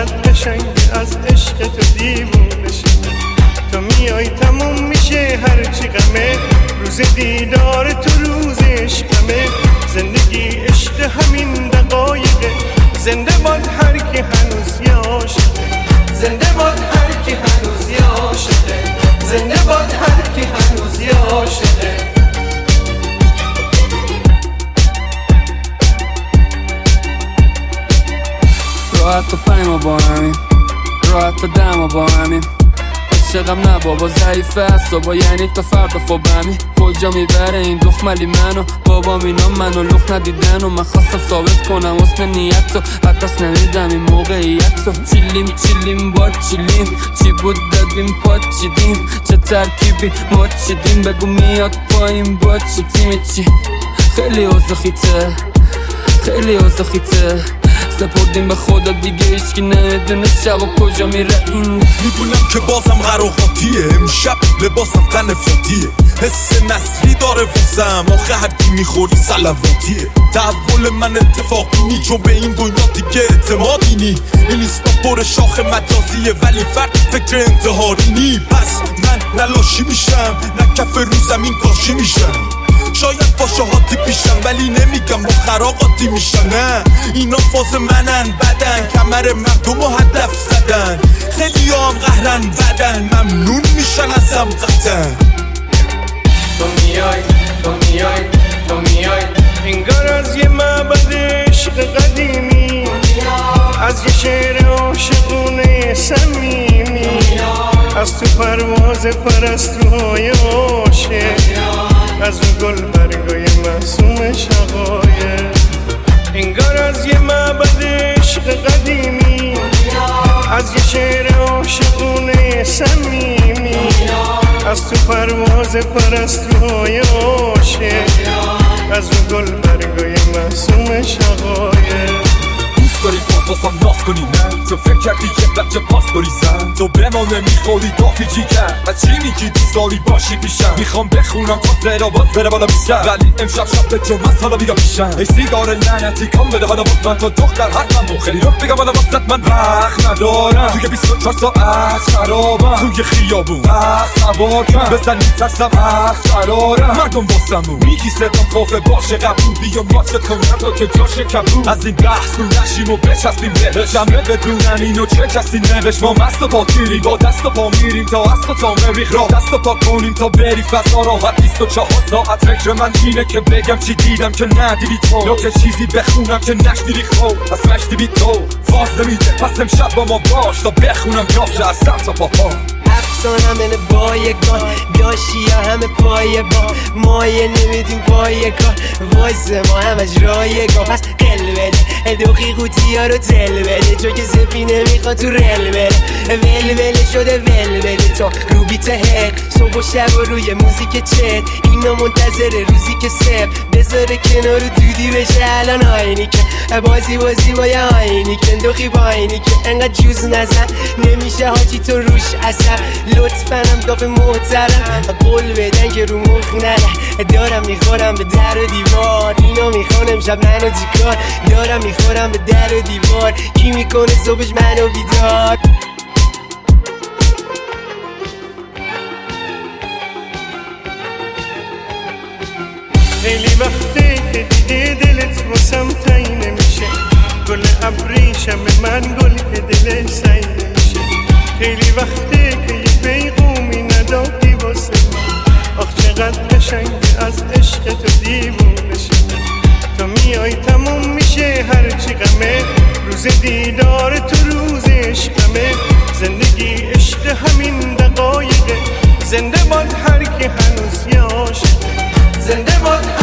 چقدر قشنگ از عشق تو دیوونه شده. تو میای تموم میشه هرچی غمه، روز دیدار تو روز عشقمه. زندگی عشق همین دقایقه، زنده باد هر کی هنوز یه عاشقه. زنده باد هر کی هنوز یه عاشقه. زنده باد هر کی هنوز یه عاشقه. راحت تا پایما با همین، راحت تا دما با همین. عشقم نه بابا ضعیفه اصابا، یعنی تا فردا فوبمی. کجا میبره این دخملی منو، بابا اینا منو لخ ندیدن و من خواستم ثابت کنم حسن نیت تو. حتی نمیدم این موقعیت تو. چیلیم با چیلیم، چی بود دادیم پات چیدیم. چه ترکیبی ما چیدیم، بگو میاد پایین با چی تیمی چی. خیلی اوزخیته، خیلی اوزخیته. سپردیم به خدا دیگه هیچکی نمیدونه شب و کجا میره این. میدونم که بازم قراقاتیه، امشب لباسم تن فوتیه. حس نصری داره واسم، آخه هر کی میخوری سلواتیه. تحول من اتفاقی نی، چون به این دنیا دیگه اعتمادی نی. این ایستا پر شاخ مجازیه، ولی فرد فکر انتحاری نی. پس من نلاشی میشم، نه کف رو زمین کاشی میشم. شاید با شهاتی پیشم ولی نمیگم با خراقاتی میشن. نه اینا فاز منن، بدن کمر مردم و هدف زدن. خیلی هم قهرن بدن، ممنون میشن ازم قطن. تو میای تو میای تو میای، انگار از یه معبد عشق قدیمی، از یه شعر عاشقونه صمیمی، از تو پرواز پرستوهای عاشق، از اون گل برگای معصوم شقایق. انگار از یه معبد عشق قدیمی، از یه شعر عاشقونه صمیمی، از تو پرواز پرستوهای عاشق، از اون گل برگای معصوم شقایق. داری پاسم ناز کنی نه، تو فکر کردی که بچه پاس بریزن. تو به ما نمیخوری دافی چی کرد، از چی میگی دوست داری باشی پیشم. میخوام بخونم تا زیرا باز بره بالا بیشتر، ولی امشب شب به جمعه حالا بیا پیشم. ای سیگار لعنتی کام بده حالا باز من، تو دختر حتما خیلی رو بگم حالا واسط من وقت ندارم. توی 24 ساعت خرابم، توی خیابون سوار کن بزن میترسم قرارم. مردم واسمون میگی صدام کافه باشه قبول، بیا ماچه کنم تا که جاشه کبول. از این بحث رو نشیم و بچسبیم بهش، همه بدونن اینو چه کسی نوشت. ما مست و پاکیریم، با دست و پا میریم تا از تو تا مریخ راه. دست و پا کنیم تا بری فضا راحت. 24 ساعت فکر من اینه که بگم چی دیدم که ندیدی تو، یا که چیزی بخونم که نشنیدی خود از مشتی بی تو. فاز نمیده پس امشب با ما باش تا بخونم جاشه از سر تا پاپا. افسانم اینه بایگان، داشتی همه پایه با مایه نمیدیم پایه کار. وایسه ما همش رایگان، پس قل بده دوخی قوطی ها رو تل بده. چون که سفینه میخواد تو رل بده، ول شده ول بده. تا رو بیت هر صبح و شب و روی موزیک چت، اینا منتظر روزی که سر بذاره کنار دودی بشه. الان آینی که بازی با یه آینی که دوخی با آینی که انقدر جوز نزن نمیشه حاجی تو روش اثر. لطفاً هم داف محترم قول بدن که رو مخ نره. دارم میخورم به در و دیوار، اینا میخوانم شب منو چیکار. دارم میخورم به در و دیوار، کی میکنه صبحش منو بیدار. خیلی وقته که دیگه دلت واسم تایی نمیشه، گل ابریشم به من گل که دلت سعی نمیشه. خیلی وقته که یه پیغومی ندادی واسه من، آخ چقدر قشنگ از عشق تو دیوونه شده. تو میای تموم میشه هرچی غمه، روز دیدار تو روز عشقمه. زندگی عشق همین دقایقه، زنده باد هر کی هنوز یه عاشقه. زنده باد